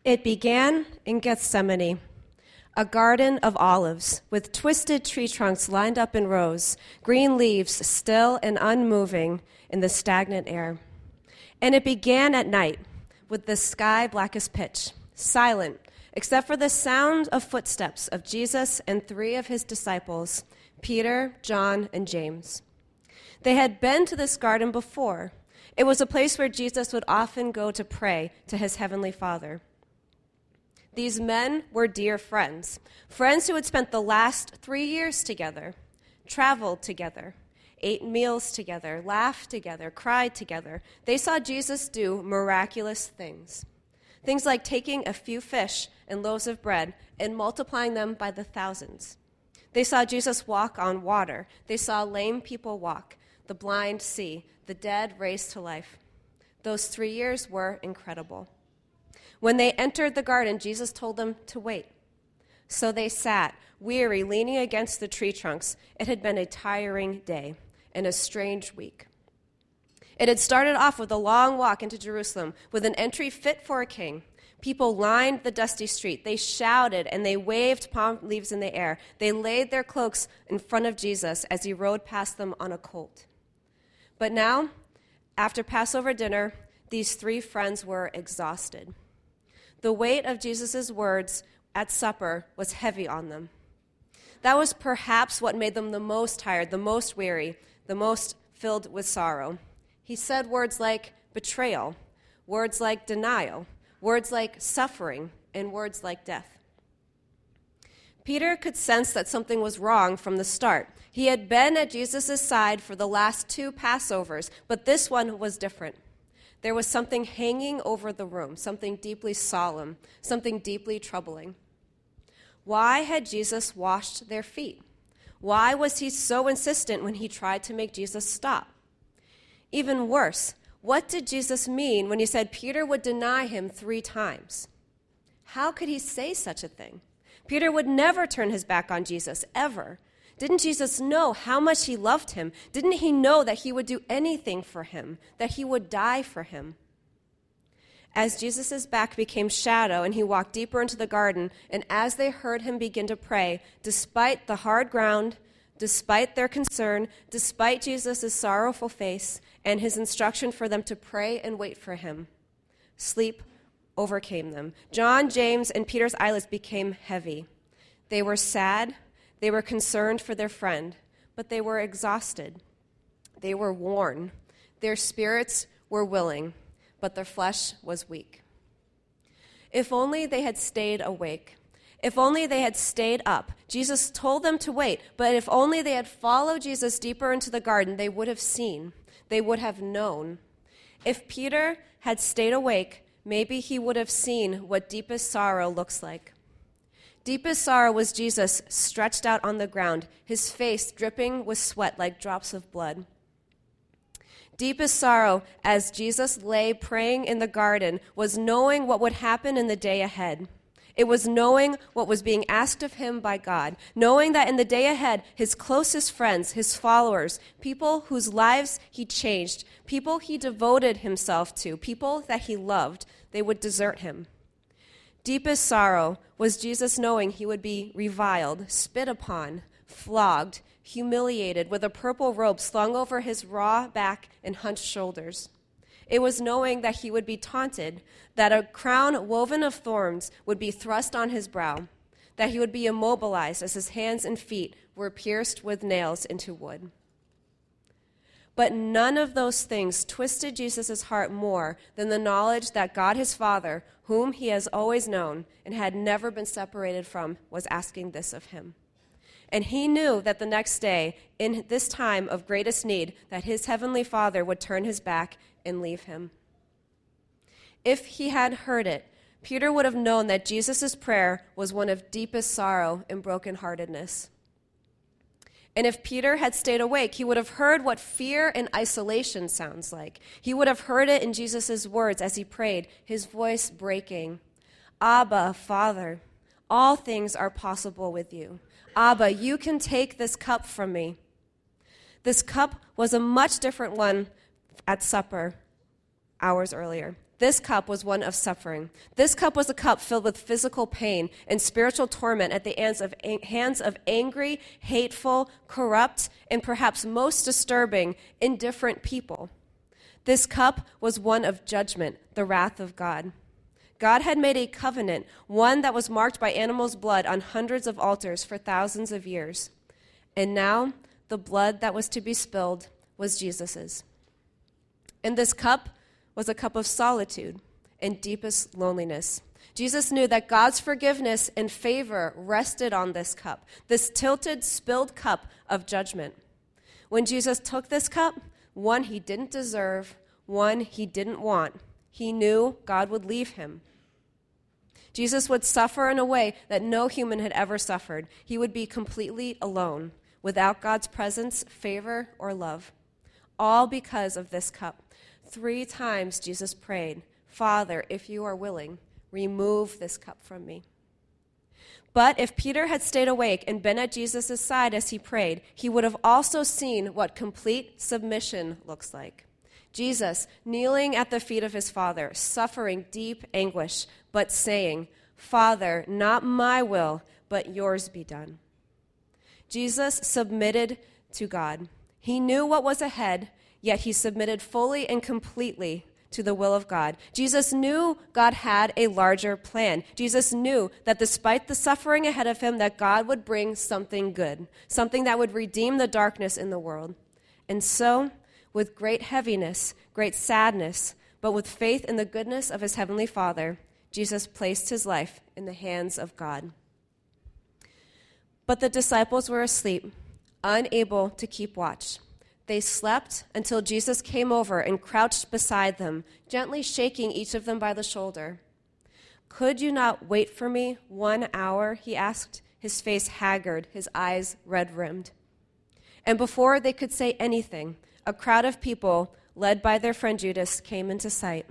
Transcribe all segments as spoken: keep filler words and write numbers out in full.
It began in Gethsemane, a garden of olives with twisted tree trunks lined up in rows, green leaves still and unmoving in the stagnant air. And it began at night with the sky black as pitch, silent, except for the sound of footsteps of Jesus and three of his disciples, Peter, John, and James. They had been to this garden before. It was a place where Jesus would often go to pray to his heavenly Father. These men were dear friends, friends who had spent the last three years together, traveled together, ate meals together, laughed together, cried together. They saw Jesus do miraculous things, things like taking a few fish and loaves of bread and multiplying them by the thousands. They saw Jesus walk on water. They saw lame people walk, the blind see, the dead raised to life. Those three years were incredible. When they entered the garden, Jesus told them to wait. So they sat, weary, leaning against the tree trunks. It had been a tiring day and a strange week. It had started off with a long walk into Jerusalem, with an entry fit for a king. People lined the dusty street. They shouted and they waved palm leaves in the air. They laid their cloaks in front of Jesus as he rode past them on a colt. But now, after Passover dinner, these three friends were exhausted. The weight of Jesus' words at supper was heavy on them. That was perhaps what made them the most tired, the most weary, the most filled with sorrow. He said words like betrayal, words like denial, words like suffering, and words like death. Peter could sense that something was wrong from the start. He had been at Jesus' side for the last two Passovers, but this one was different. There was something hanging over the room, something deeply solemn, something deeply troubling. Why had Jesus washed their feet? Why was he so insistent when he tried to make Jesus stop? Even worse, what did Jesus mean when he said Peter would deny him three times? How could he say such a thing? Peter would never turn his back on Jesus, ever. Didn't Jesus know how much he loved him? Didn't he know that he would do anything for him, that he would die for him? As Jesus' back became shadow and he walked deeper into the garden, and as they heard him begin to pray, despite the hard ground, despite their concern, despite Jesus' sorrowful face and his instruction for them to pray and wait for him, sleep overcame them. John, James, and Peter's eyelids became heavy. They were sad. They were concerned for their friend, but they were exhausted. They were worn. Their spirits were willing, but their flesh was weak. If only they had stayed awake. If only they had stayed up. Jesus told them to wait, but if only they had followed Jesus deeper into the garden, they would have seen. They would have known. If Peter had stayed awake, maybe he would have seen what deepest sorrow looks like. Deepest sorrow was Jesus stretched out on the ground, his face dripping with sweat like drops of blood. Deepest sorrow, as Jesus lay praying in the garden, was knowing what would happen in the day ahead. It was knowing what was being asked of him by God, knowing that in the day ahead, his closest friends, his followers, people whose lives he changed, people he devoted himself to, people that he loved, they would desert him. Deepest sorrow was Jesus knowing he would be reviled, spit upon, flogged, humiliated, with a purple robe slung over his raw back and hunched shoulders. It was knowing that he would be taunted, that a crown woven of thorns would be thrust on his brow, that he would be immobilized as his hands and feet were pierced with nails into wood. But none of those things twisted Jesus' heart more than the knowledge that God his Father, whom he has always known and had never been separated from, was asking this of him. And he knew that the next day, in this time of greatest need, that his heavenly Father would turn his back and leave him. If he had heard it, Peter would have known that Jesus' prayer was one of deepest sorrow and brokenheartedness. And if Peter had stayed awake, he would have heard what fear and isolation sounds like. He would have heard it in Jesus' words as he prayed, his voice breaking. Abba, Father, all things are possible with you. Abba, you can take this cup from me. This cup was a much different one at supper hours earlier. This cup was one of suffering. This cup was a cup filled with physical pain and spiritual torment at the hands of, hands of angry, hateful, corrupt, and perhaps most disturbing, indifferent people. This cup was one of judgment, the wrath of God. God had made a covenant, one that was marked by animals' blood on hundreds of altars for thousands of years. And now, the blood that was to be spilled was Jesus's. And this cup was a cup of solitude and deepest loneliness. Jesus knew that God's forgiveness and favor rested on this cup, this tilted, spilled cup of judgment. When Jesus took this cup, one he didn't deserve, one he didn't want, he knew God would leave him. Jesus would suffer in a way that no human had ever suffered. He would be completely alone, without God's presence, favor, or love. All because of this cup. Three times Jesus prayed, "Father, if you are willing, remove this cup from me." But if Peter had stayed awake and been at Jesus' side as he prayed, he would have also seen what complete submission looks like. Jesus, kneeling at the feet of his Father, suffering deep anguish, but saying, "Father, not my will, but yours be done." Jesus submitted to God. He knew what was ahead, yet he submitted fully and completely to the will of God. Jesus knew God had a larger plan. Jesus knew that despite the suffering ahead of him, that God would bring something good, something that would redeem the darkness in the world. And so, with great heaviness, great sadness, but with faith in the goodness of his heavenly Father, Jesus placed his life in the hands of God. But the disciples were asleep, unable to keep watch. They slept until Jesus came over and crouched beside them, gently shaking each of them by the shoulder. "Could you not wait for me one hour?" he asked, his face haggard, his eyes red-rimmed. And before they could say anything, a crowd of people, led by their friend Judas, came into sight.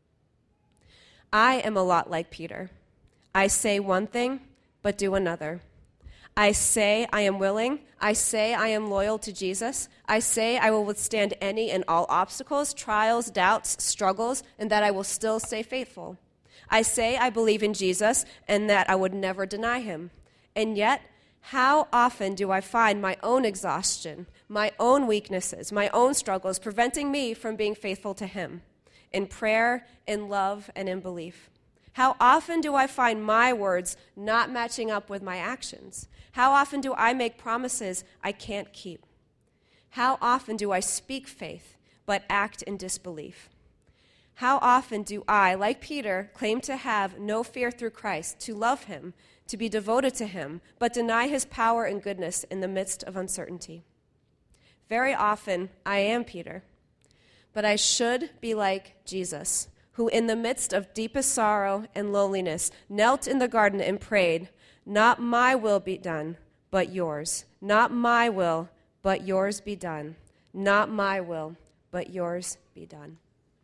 I am a lot like Peter. I say one thing, but do another. I say I am willing. I say I am loyal to Jesus. I say I will withstand any and all obstacles, trials, doubts, struggles, and that I will still stay faithful. I say I believe in Jesus and that I would never deny him. And yet, how often do I find my own exhaustion, my own weaknesses, my own struggles preventing me from being faithful to him in prayer, in love, and in belief? How often do I find my words not matching up with my actions? How often do I make promises I can't keep? How often do I speak faith but act in disbelief? How often do I, like Peter, claim to have no fear through Christ, to love him, to be devoted to him, but deny his power and goodness in the midst of uncertainty? Very often, I am Peter, but I should be like Jesus, who in the midst of deepest sorrow and loneliness knelt in the garden and prayed, "Not my will be done, but yours. Not my will, but yours be done. Not my will, but yours be done."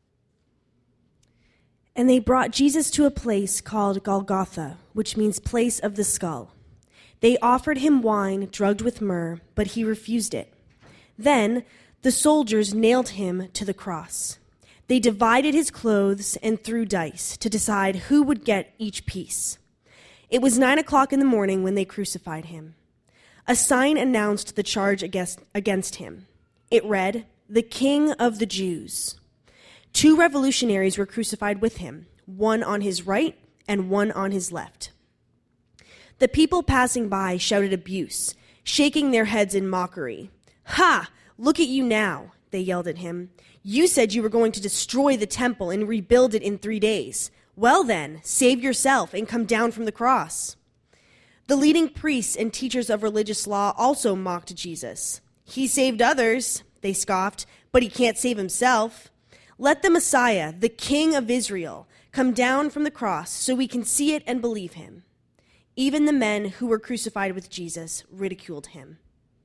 And they brought Jesus to a place called Golgotha, which means place of the skull. They offered him wine drugged with myrrh, but he refused it. Then the soldiers nailed him to the cross. They divided his clothes and threw dice to decide who would get each piece. It was nine o'clock in the morning when they crucified him. A sign announced the charge against, against him. It read, "The King of the Jews." Two revolutionaries were crucified with him, one on his right and one on his left. The people passing by shouted abuse, shaking their heads in mockery. "Ha! Look at you now," they yelled at him. "You said you were going to destroy the temple and rebuild it in three days. Well then, save yourself and come down from the cross." The leading priests and teachers of religious law also mocked Jesus. "He saved others," they scoffed, "but he can't save himself. Let the Messiah, the King of Israel, come down from the cross so we can see it and believe him." Even the men who were crucified with Jesus ridiculed him.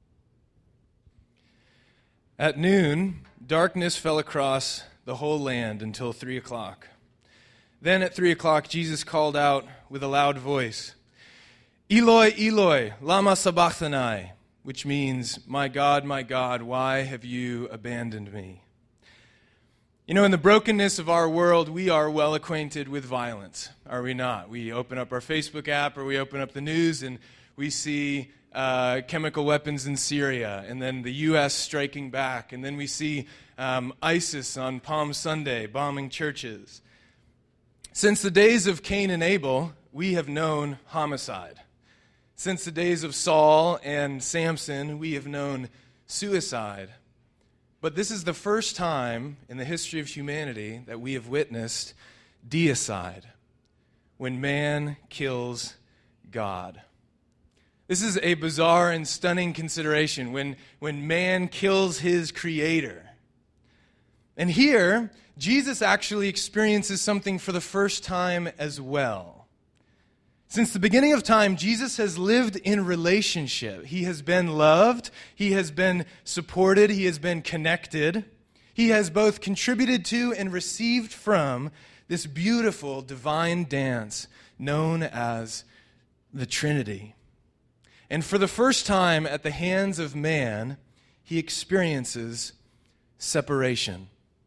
At noon, darkness fell across the whole land until three o'clock. Then at three o'clock, Jesus called out with a loud voice, "Eloi, Eloi, lama sabachthani," which means, "My God, my God, why have you abandoned me?" You know, in the brokenness of our world, we are well acquainted with violence, are we not? We open up our Facebook app or we open up the news and we see uh, chemical weapons in Syria, and then the U S striking back, and then we see um, ISIS on Palm Sunday bombing churches. Since the days of Cain and Abel, we have known homicide. Since the days of Saul and Samson, we have known suicide. But this is the first time in the history of humanity that we have witnessed deicide, when man kills God. This is a bizarre and stunning consideration, when, when man kills his creator. And here, Jesus actually experiences something for the first time as well. Since the beginning of time, Jesus has lived in relationship. He has been loved, he has been supported, he has been connected. He has both contributed to and received from this beautiful divine dance known as the Trinity. And for the first time at the hands of man, he experiences separation.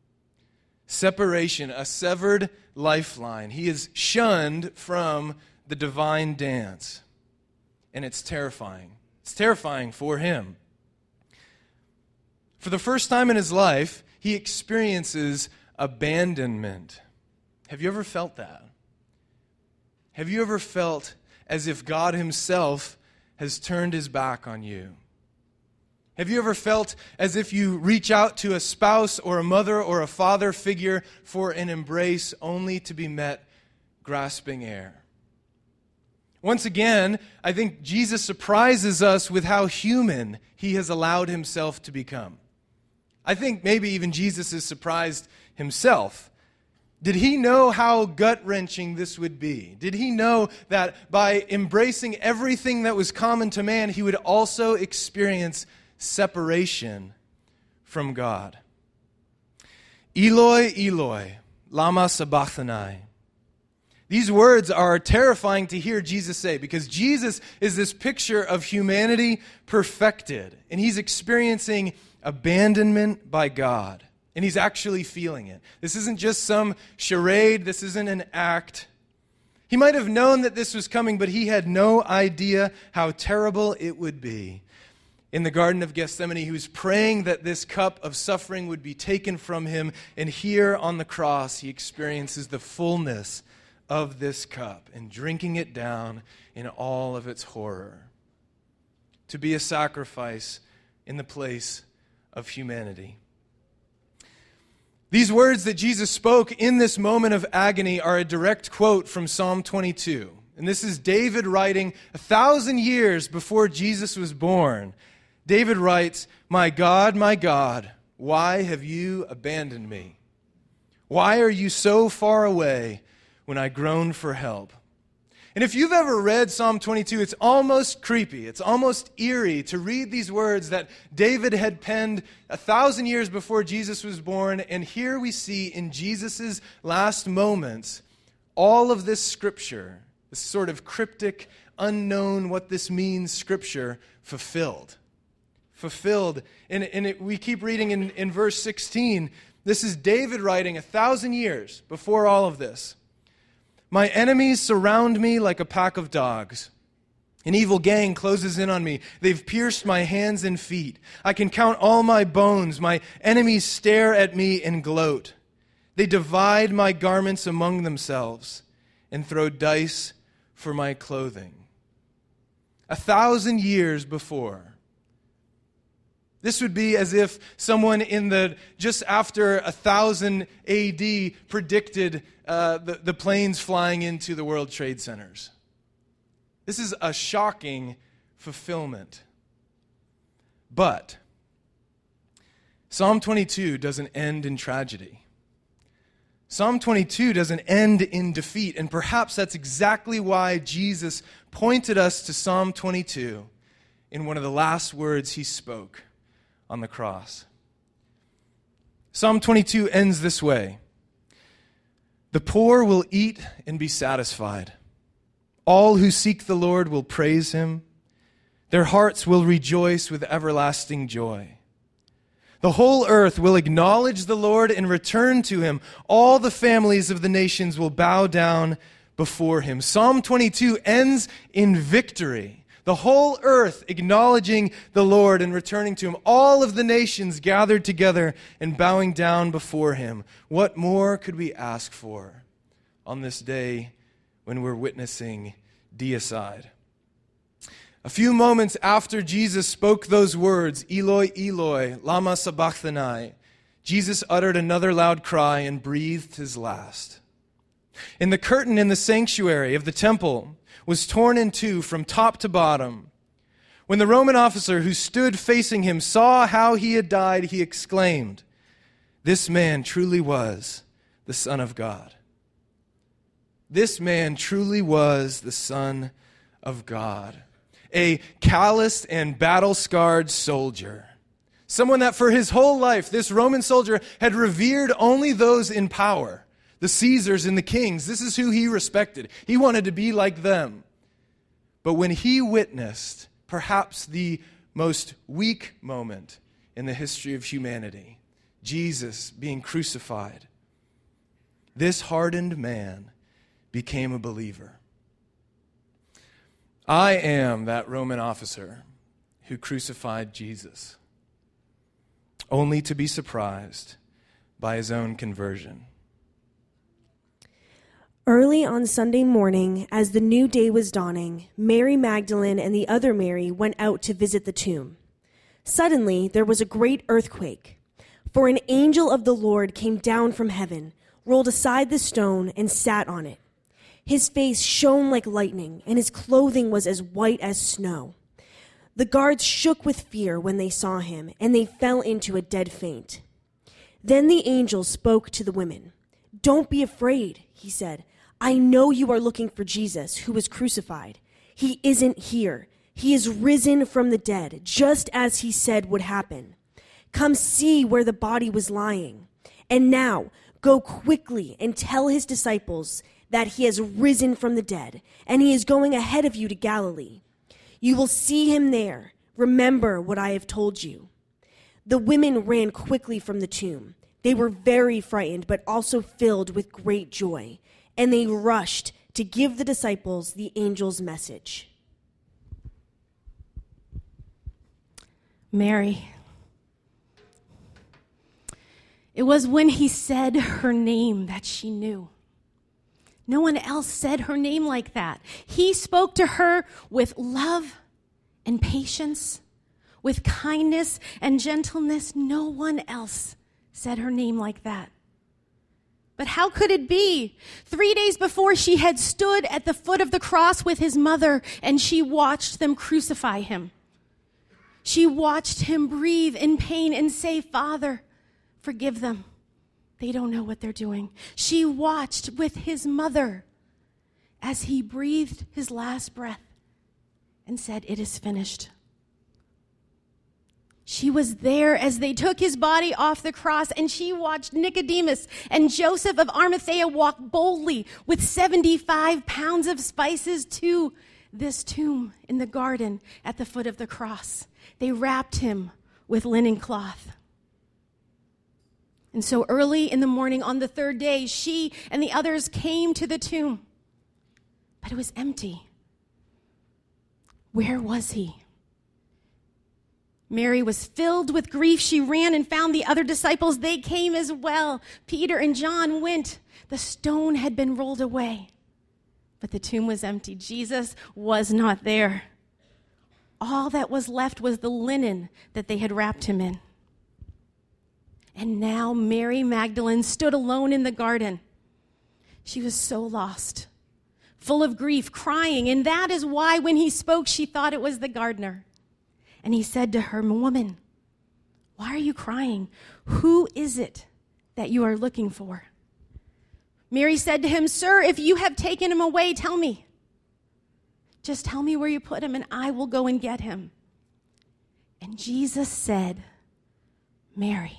Separation, a severed lifeline. He is shunned from the divine dance. And it's terrifying. It's terrifying for him. For the first time in his life, he experiences abandonment. Have you ever felt that? Have you ever felt as if God himself has turned his back on you? Have you ever felt as if you reach out to a spouse or a mother or a father figure for an embrace only to be met grasping air? Once again, I think Jesus surprises us with how human he has allowed himself to become. I think maybe even Jesus is surprised himself. Did he know how gut-wrenching this would be? Did he know that by embracing everything that was common to man, he would also experience separation from God? Eloi, Eloi, lama sabachthani. These words are terrifying to hear Jesus say, because Jesus is this picture of humanity perfected, and he's experiencing abandonment by God, and he's actually feeling it. This isn't just some charade, this isn't an act. He might have known that this was coming, but he had no idea how terrible it would be. In the Garden of Gethsemane, he was praying that this cup of suffering would be taken from him, and here on the cross, he experiences the fullness of this cup and drinking it down in all of its horror. To be a sacrifice in the place of humanity. These words that Jesus spoke in this moment of agony are a direct quote from Psalm twenty-two. And this is David writing a thousand years before Jesus was born. David writes, "My God, my God, why have you abandoned me? Why are you so far away when I groan for help?" And if you've ever read Psalm twenty-two, it's almost creepy, it's almost eerie to read these words that David had penned a thousand years before Jesus was born, and here we see in Jesus' last moments all of this scripture, this sort of cryptic, unknown what this means scripture, fulfilled. Fulfilled. And, and it, we keep reading in, in verse sixteen, this is David writing a thousand years before all of this. "My enemies surround me like a pack of dogs. An evil gang closes in on me. They've pierced my hands and feet. I can count all my bones. My enemies stare at me and gloat. They divide my garments among themselves and throw dice for my clothing." A thousand years before. This would be as if someone in the just after one thousand A D predicted uh, the, the planes flying into the World Trade Centers. This is a shocking fulfillment. But Psalm twenty-two doesn't end in tragedy. Psalm twenty-two doesn't end in defeat, and perhaps that's exactly why Jesus pointed us to Psalm twenty-two in one of the last words he spoke on the cross. Psalm twenty-two ends this way. "The poor will eat and be satisfied. All who seek the Lord will praise him. Their hearts will rejoice with everlasting joy. The whole earth will acknowledge the Lord and return to him. All the families of the nations will bow down before him. Psalm twenty-two ends in victory. The whole earth acknowledging the Lord and returning to him. All of the nations gathered together and bowing down before him. What more could we ask for on this day when we're witnessing deicide? A few moments after Jesus spoke those words, Eloi, Eloi, lama sabachthani, Jesus uttered another loud cry and breathed his last. And the curtain in the sanctuary of the temple was torn in two from top to bottom. When the Roman officer who stood facing him saw how he had died, he exclaimed, "This man truly was the Son of God." This man truly was the Son of God. A calloused and battle-scarred soldier. Someone that for his whole life, this Roman soldier had revered only those in power. The Caesars and the kings. This is who he respected. He wanted to be like them. But when he witnessed perhaps the most weak moment in the history of humanity, Jesus being crucified, this hardened man became a believer. I am that Roman officer who crucified Jesus, only to be surprised by his own conversion. Early on Sunday morning, as the new day was dawning, Mary Magdalene and the other Mary went out to visit the tomb. Suddenly, there was a great earthquake, for an angel of the Lord came down from heaven, rolled aside the stone, and sat on it. His face shone like lightning, and his clothing was as white as snow. The guards shook with fear when they saw him, and they fell into a dead faint. Then the angel spoke to the women. "Don't be afraid," he said. "I know you are looking for Jesus, who was crucified. He isn't here. He is risen from the dead, just as he said would happen. Come see where the body was lying. And now, go quickly and tell his disciples that he has risen from the dead, and he is going ahead of you to Galilee. You will see him there. Remember what I have told you." The women ran quickly from the tomb. They were very frightened, but also filled with great joy, and they rushed to give the disciples the angel's message. Mary. It was when he said her name that she knew. No one else said her name like that. He spoke to her with love and patience, with kindness and gentleness. No one else said her name like that. But how could it be? Three days before, she had stood at the foot of the cross with his mother, and she watched them crucify him. She watched him breathe in pain and say, "Father, forgive them. They don't know what they're doing." She watched with his mother as he breathed his last breath and said, "It is finished." She was there as they took his body off the cross, and she watched Nicodemus and Joseph of Arimathea walk boldly with seventy-five pounds of spices to this tomb in the garden at the foot of the cross. They wrapped him with linen cloth. And so early in the morning on the third day, she and the others came to the tomb. But it was empty. Where was he? Mary was filled with grief. She ran and found the other disciples. They came as well. Peter and John went. The stone had been rolled away, but the tomb was empty. Jesus was not there. All that was left was the linen that they had wrapped him in. And now Mary Magdalene stood alone in the garden. She was so lost, full of grief, crying. And that is why when he spoke, she thought it was the gardener. And he said to her, "Woman, why are you crying? Who is it that you are looking for?" Mary said to him, "Sir, if you have taken him away, tell me. Just tell me where you put him, and I will go and get him." And Jesus said, "Mary."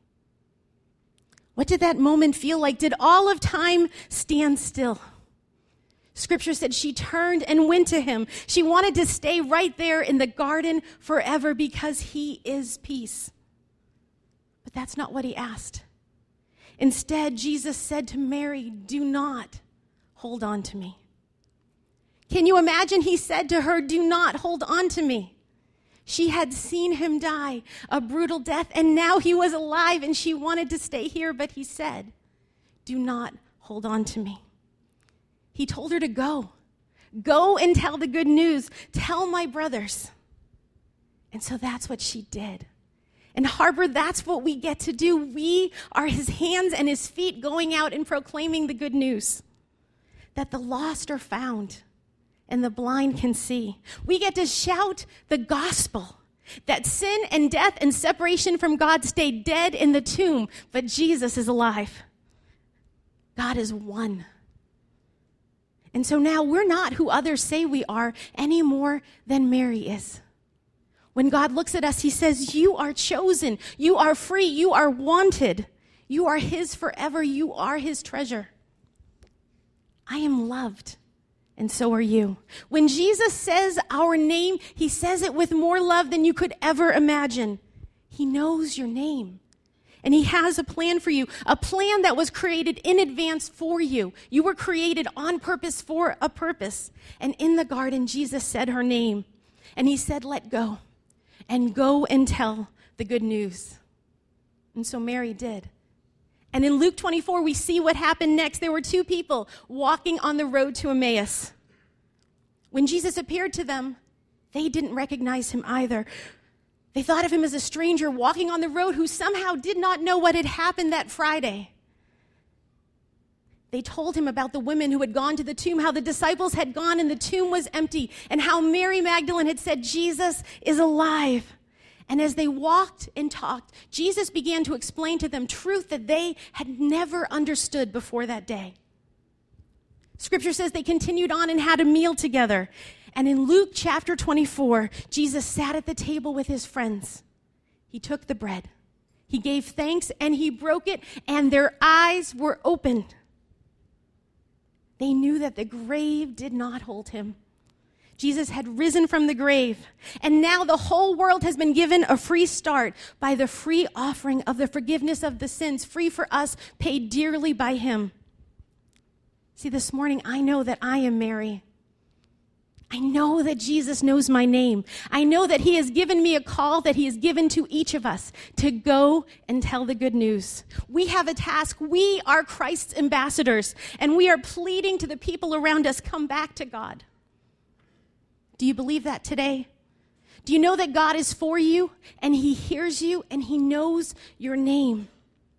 What did that moment feel like? Did all of time stand still? Scripture said she turned and went to him. She wanted to stay right there in the garden forever because he is peace. that's not what he asked. Instead, Jesus said to Mary, do not hold on to me. Can you imagine? He said to her, do not hold on to me. She had seen him die a brutal death, and now he was alive, and she wanted to stay here, but he said, do not hold on to me. He told her to go. Go and tell the good news. Tell my brothers. And so that's what she did. And Harbor, that's what we get to do. We are his hands and his feet going out and proclaiming the good news. That the lost are found and the blind can see. We get to shout the gospel. That sin and death and separation from God stayed dead in the tomb, but Jesus is alive. God is one. And so now we're not who others say we are any more than Mary is. When God looks at us, he says, you are chosen, you are free, you are wanted, you are his forever, you are his treasure. I am loved, and so are you. When Jesus says our name, he says it with more love than you could ever imagine. He knows your name, and he has a plan for you, a plan that was created in advance for you. You were created on purpose for a purpose. And in the garden, Jesus said her name, and he said, let go. And go and tell the good news. And so Mary did. And in Luke twenty-four, we see what happened next. There were two people walking on the road to Emmaus. When Jesus appeared to them, they didn't recognize him either. They thought of him as a stranger walking on the road who somehow did not know what had happened that Friday. They told him about the women who had gone to the tomb, how the disciples had gone and the tomb was empty, and how Mary Magdalene had said, Jesus is alive. And as they walked and talked, Jesus began to explain to them truth that they had never understood before that day. Scripture says they continued on and had a meal together. And in Luke chapter twenty-four, Jesus sat at the table with his friends. He took the bread. He gave thanks and he broke it, and their eyes were opened. They knew that the grave did not hold him. Jesus had risen from the grave, and now the whole world has been given a free start by the free offering of the forgiveness of the sins, free for us, paid dearly by him. See, this morning, I know that I am Mary. I know that Jesus knows my name. I know that he has given me a call that he has given to each of us to go and tell the good news. We have a task. We are Christ's ambassadors, and we are pleading to the people around us, come back to God. Do you believe that today? Do you know that God is for you, and he hears you, and he knows your name?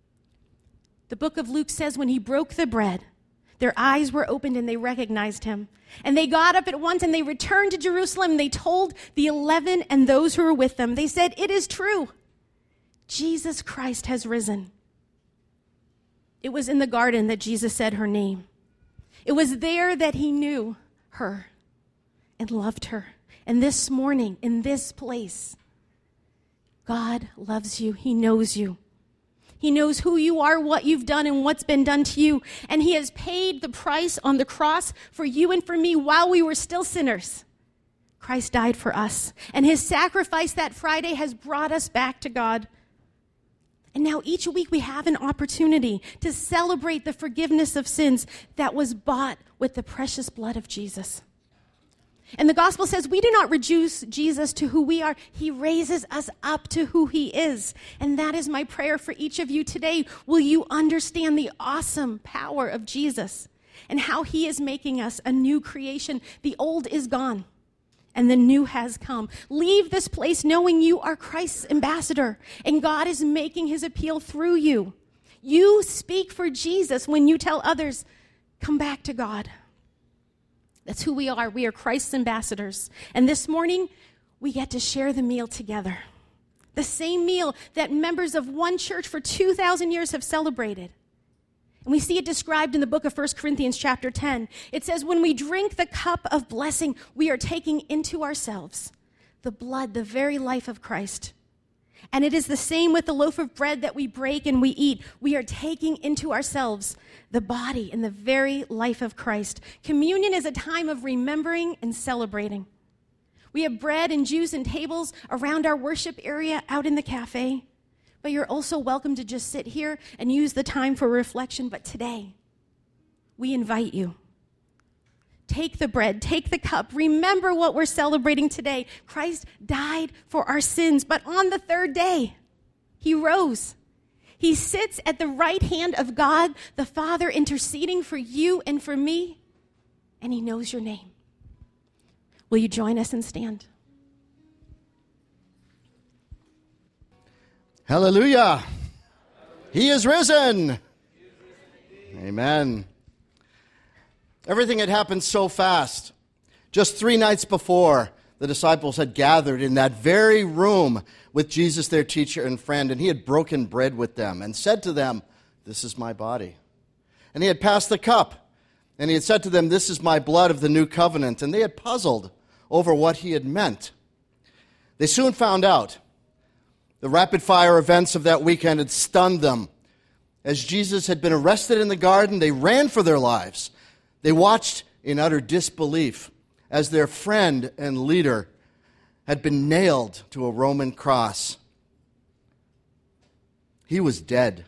The book of Luke says when he broke the bread, their eyes were opened and they recognized him. And they got up at once and they returned to Jerusalem. They told the eleven and those who were with them. They said, it is true. Jesus Christ has risen. It was in the garden that Jesus said her name. It was there that he knew her and loved her. And this morning, in this place, God loves you. He knows you. He knows who you are, what you've done, and what's been done to you. And he has paid the price on the cross for you and for me while we were still sinners. Christ died for us. And his sacrifice that Friday has brought us back to God. And now each week we have an opportunity to celebrate the forgiveness of sins that was bought with the precious blood of Jesus. And the gospel says we do not reduce Jesus to who we are. He raises us up to who he is. And that is my prayer for each of you today. Will you understand the awesome power of Jesus and how he is making us a new creation? The old is gone and the new has come. Leave this place knowing you are Christ's ambassador and God is making his appeal through you. You speak for Jesus when you tell others, come back to God. That's who we are. We are Christ's ambassadors. And this morning, we get to share the meal together. The same meal that members of one church for two thousand years have celebrated. And we see it described in the book of First Corinthians chapter ten. It says, when we drink the cup of blessing, we are taking into ourselves the blood, the very life of Christ. And it is the same with the loaf of bread that we break and we eat. We are taking into ourselves the body and the very life of Christ. Communion is a time of remembering and celebrating. We have bread and juice and tables around our worship area out in the cafe. But you're also welcome to just sit here and use the time for reflection. But today, we invite you. Take the bread, take the cup. Remember what we're celebrating today. Christ died for our sins, but on the third day, he rose. He sits at the right hand of God, the Father, interceding for you and for me, and he knows your name. Will you join us and stand? Hallelujah. He is risen. Amen. Everything had happened so fast. Just three nights before, the disciples had gathered in that very room with Jesus, their teacher and friend, and he had broken bread with them and said to them, "This is my body." And he had passed the cup, and he had said to them, "This is my blood of the new covenant." And they had puzzled over what he had meant. They soon found out. The rapid-fire events of that weekend had stunned them. As Jesus had been arrested in the garden, they ran for their lives. They watched in utter disbelief as their friend and leader had been nailed to a Roman cross. He was dead.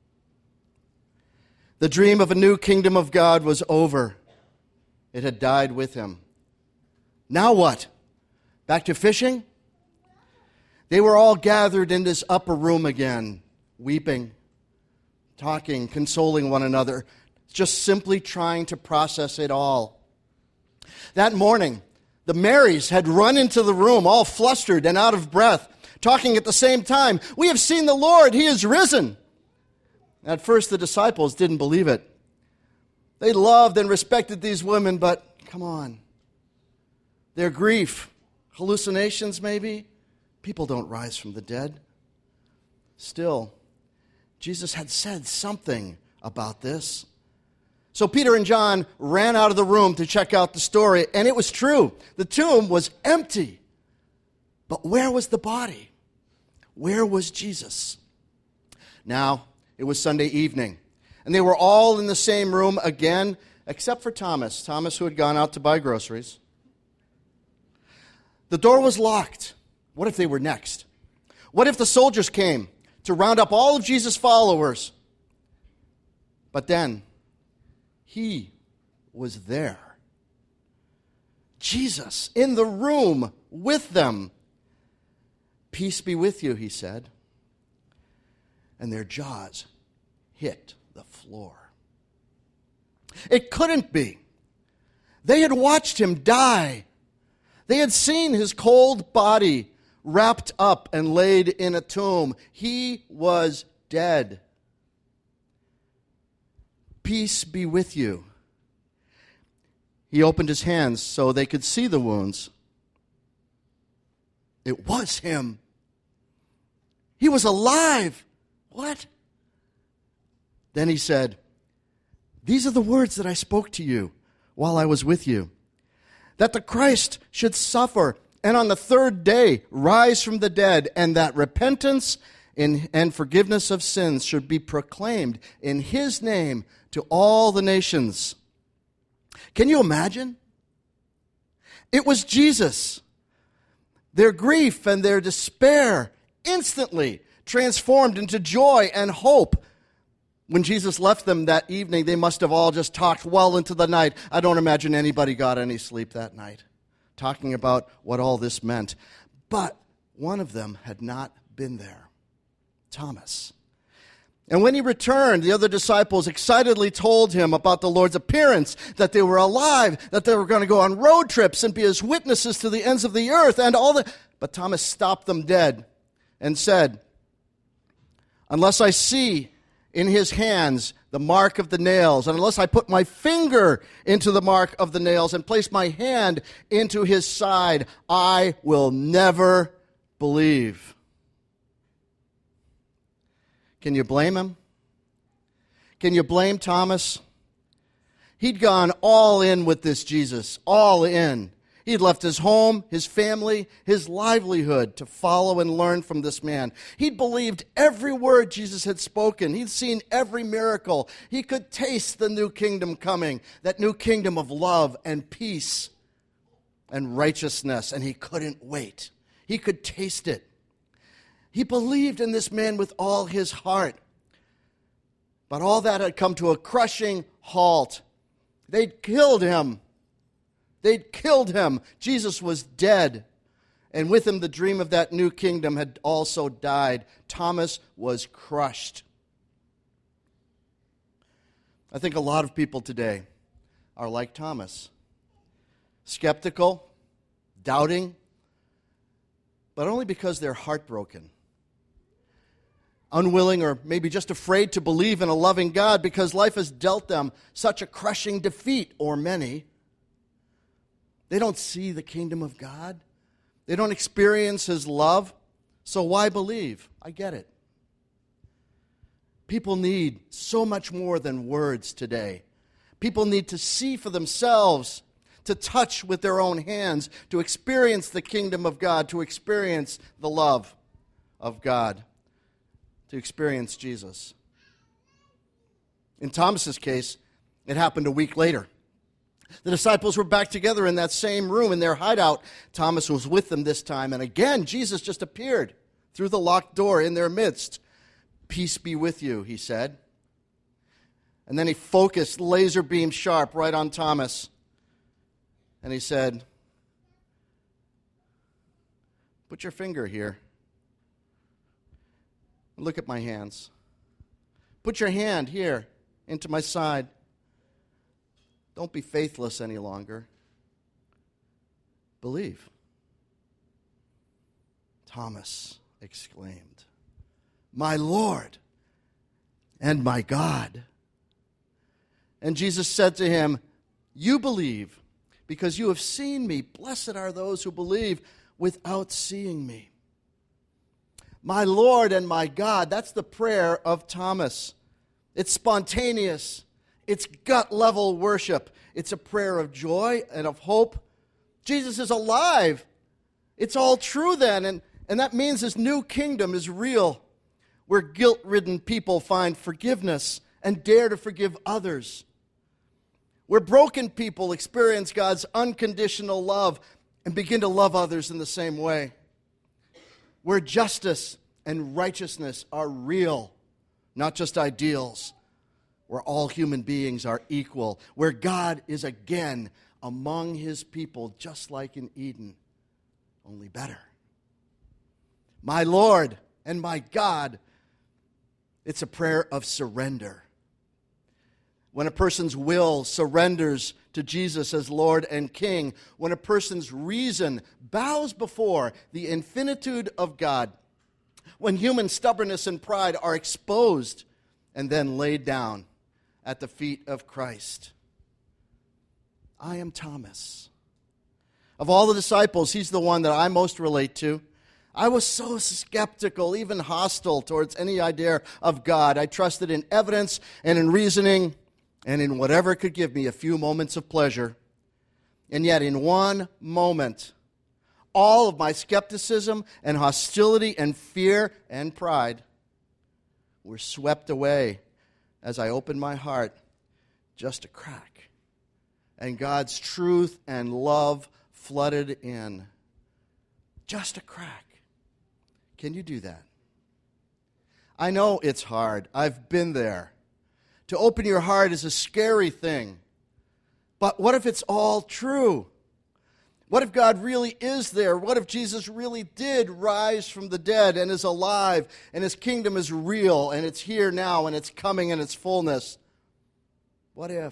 The dream of a new kingdom of God was over. It had died with him. Now what? Back to fishing? They were all gathered in this upper room again, weeping, talking, consoling one another, just simply trying to process it all. That morning, the Marys had run into the room, all flustered and out of breath, talking at the same time, "We have seen the Lord, he is risen." At first, the disciples didn't believe it. They loved and respected these women, but come on. Their grief, hallucinations maybe? People don't rise from the dead. Still, Jesus had said something about this. So Peter and John ran out of the room to check out the story, and it was true. The tomb was empty. But where was the body? Where was Jesus? Now, it was Sunday evening, and they were all in the same room again, except for Thomas, Thomas who had gone out to buy groceries. The door was locked. What if they were next? What if the soldiers came to round up all of Jesus' followers? But then, he was there. Jesus in the room with them. "Peace be with you," he said. And their jaws hit the floor. It couldn't be. They had watched him die. They had seen his cold body wrapped up and laid in a tomb. He was dead. "Peace be with you." He opened his hands so they could see the wounds. It was him. He was alive. What? Then he said, "These are the words that I spoke to you while I was with you, that the Christ should suffer and on the third day rise from the dead, and that repentance and forgiveness of sins should be proclaimed in his name to all the nations." Can you imagine? It was Jesus. Their grief and their despair instantly transformed into joy and hope. When Jesus left them that evening, they must have all just talked well into the night. I don't imagine anybody got any sleep that night, talking about what all this meant. But one of them had not been there, Thomas. And when he returned, the other disciples excitedly told him about the Lord's appearance, that they were alive, that they were going to go on road trips and be his witnesses to the ends of the earth and all the... But Thomas stopped them dead and said, "Unless I see in his hands the mark of the nails, and unless I put my finger into the mark of the nails and place my hand into his side, I will never believe." Can you blame him? Can you blame Thomas? He'd gone all in with this Jesus, all in. He'd left his home, his family, his livelihood to follow and learn from this man. He'd believed every word Jesus had spoken. He'd seen every miracle. He could taste the new kingdom coming, that new kingdom of love and peace and righteousness, and he couldn't wait. He could taste it. He believed in this man with all his heart. But all that had come to a crushing halt. They'd killed him. They'd killed him. Jesus was dead. And with him, the dream of that new kingdom had also died. Thomas was crushed. I think a lot of people today are like Thomas. Skeptical, doubting, but only because they're heartbroken. Unwilling or maybe just afraid to believe in a loving God because life has dealt them such a crushing defeat, or many. They don't see the kingdom of God. They don't experience His love. So why believe? I get it. People need so much more than words today. People need to see for themselves, to touch with their own hands, to experience the kingdom of God, to experience the love of God, to experience Jesus. In Thomas's case, it happened a week later. The disciples were back together in that same room in their hideout. Thomas was with them this time, and again Jesus just appeared through the locked door in their midst. "Peace be with you," he said. And then he focused laser beam sharp right on Thomas. And he said, "Put your finger here. Look at my hands. Put your hand here into my side. Don't be faithless any longer. Believe." Thomas exclaimed, "My Lord and my God." And Jesus said to him, "You believe because you have seen me. Blessed are those who believe without seeing me." My Lord and my God, that's the prayer of Thomas. It's spontaneous. It's gut-level worship. It's a prayer of joy and of hope. Jesus is alive. It's all true then, and, and that means His new kingdom is real, where guilt-ridden people find forgiveness and dare to forgive others, where broken people experience God's unconditional love and begin to love others in the same way, where justice and righteousness are real, not just ideals, where all human beings are equal, where God is again among His people, just like in Eden, only better. My Lord and my God, it's a prayer of surrender. When a person's will surrenders to Jesus as Lord and King, when a person's reason bows before the infinitude of God, when human stubbornness and pride are exposed and then laid down at the feet of Christ. I am Thomas. Of all the disciples, he's the one that I most relate to. I was so skeptical, even hostile towards any idea of God. I trusted in evidence and in reasoning and in whatever could give me a few moments of pleasure. And yet, in one moment, all of my skepticism and hostility and fear and pride were swept away as I opened my heart just a crack. And God's truth and love flooded in. Just a crack. Can you do that? I know it's hard. I've been there. To open your heart is a scary thing. But what if it's all true? What if God really is there? What if Jesus really did rise from the dead and is alive and His kingdom is real and it's here now and it's coming in its fullness? What if?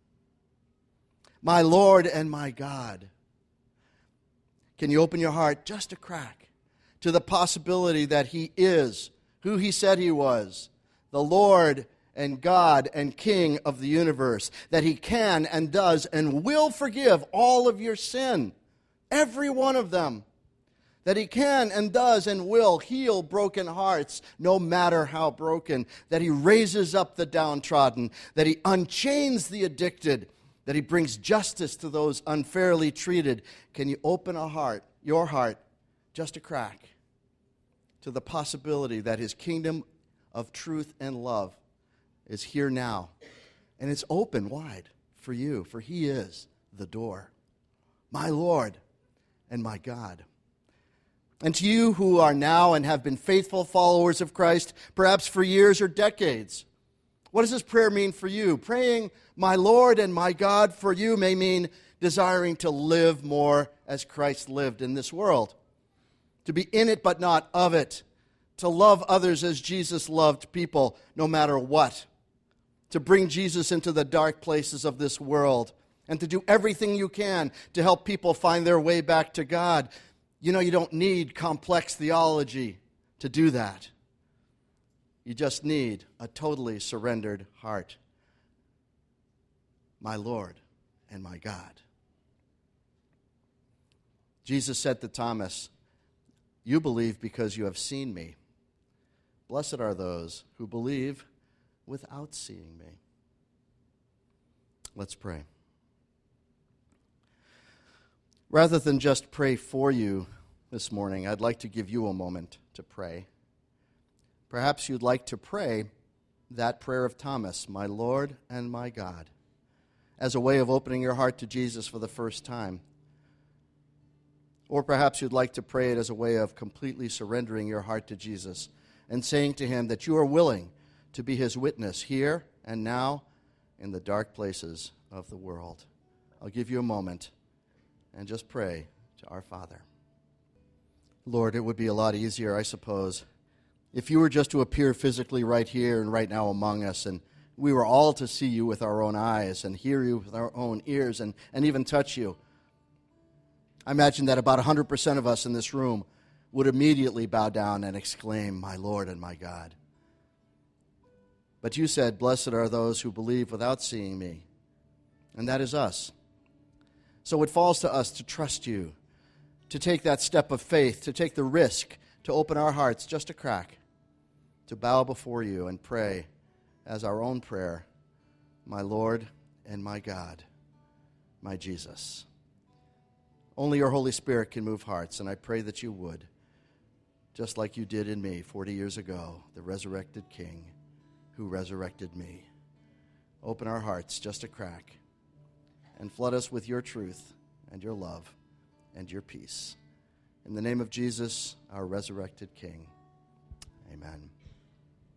My Lord and my God. Can you open your heart just a crack to the possibility that He is who He said He was, the Lord and God and King of the universe, that He can and does and will forgive all of your sin, every one of them, that He can and does and will heal broken hearts, no matter how broken, that He raises up the downtrodden, that He unchains the addicted, that He brings justice to those unfairly treated. Can you open a heart, your heart, just a crack, to the possibility that His kingdom of truth and love is here now, and it's open wide for you, for He is the door. My Lord and my God. And to you who are now and have been faithful followers of Christ, perhaps for years or decades, what does this prayer mean for you? Praying, my Lord and my God, for you may mean desiring to live more as Christ lived in this world, to be in it but not of it, to love others as Jesus loved people no matter what, to bring Jesus into the dark places of this world, and to do everything you can to help people find their way back to God. You know, you don't need complex theology to do that. You just need a totally surrendered heart. My Lord and my God. Jesus said to Thomas, you believe because you have seen me. Blessed are those who believe without seeing me. Let's pray. Rather than just pray for you this morning, I'd like to give you a moment to pray. Perhaps you'd like to pray that prayer of Thomas, my Lord and my God, as a way of opening your heart to Jesus for the first time. Or perhaps you'd like to pray it as a way of completely surrendering your heart to Jesus and saying to him that you are willing to be his witness here and now in the dark places of the world. I'll give you a moment and just pray to our Father. Lord, it would be a lot easier, I suppose, if you were just to appear physically right here and right now among us, and we were all to see you with our own eyes and hear you with our own ears and, and even touch you. I imagine that about one hundred percent of us in this room would immediately bow down and exclaim, my Lord and my God. But you said, blessed are those who believe without seeing me. And that is us. So it falls to us to trust you, to take that step of faith, to take the risk, to open our hearts just a crack, to bow before you and pray as our own prayer, my Lord and my God, my Jesus. Only your Holy Spirit can move hearts, and I pray that you would, just like you did in me forty years ago, the resurrected King who resurrected me. Open our hearts just a crack and flood us with your truth and your love and your peace. In the name of Jesus, our resurrected King, amen.